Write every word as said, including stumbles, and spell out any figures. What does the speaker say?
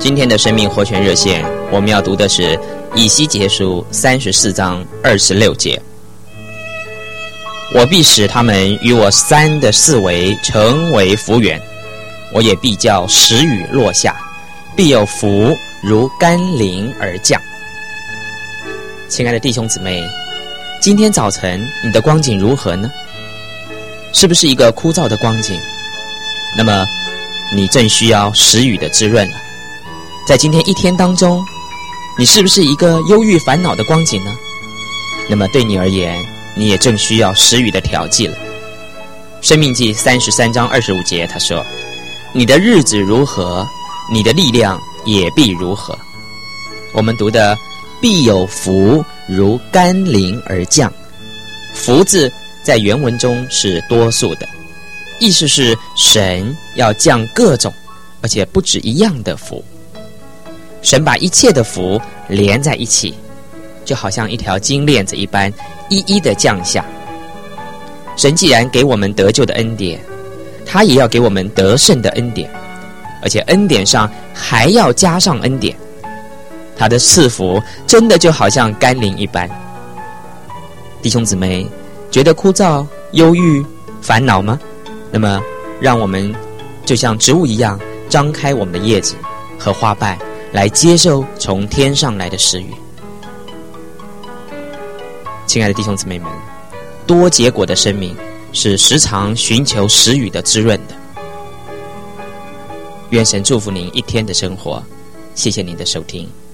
今天的生命活泉热线，我们要读的是以西结书三十四章二十六节。我必使他们与我山的四围成为福源，我也必叫时雨落下，必有福如甘霖而降。亲爱的弟兄姊妹，今天早晨你的光景如何呢？是不是一个枯燥的光景？那么你正需要时雨的滋润了。在今天一天当中，你是不是一个忧郁烦恼的光景呢？那么对你而言，你也正需要时雨的调剂了。申命记三十三章二十五节他说，你的日子如何，你的力量也必如何。我们读的必有福如甘霖而降，福字在原文中是多数的，意思是神要降各种而且不止一样的福。神把一切的福连在一起，就好像一条金链子一般，一一的降下。神既然给我们得救的恩典，他也要给我们得胜的恩典，而且恩典上还要加上恩典。他的赐福真的就好像甘霖一般。弟兄姊妹，觉得枯燥、忧郁、烦恼吗？那么让我们就像植物一样，张开我们的叶子和花瓣，来接受从天上来的时雨。亲爱的弟兄姊妹们，多结果的生命是时常寻求时雨的滋润的。愿神祝福您一天的生活，谢谢您的收听。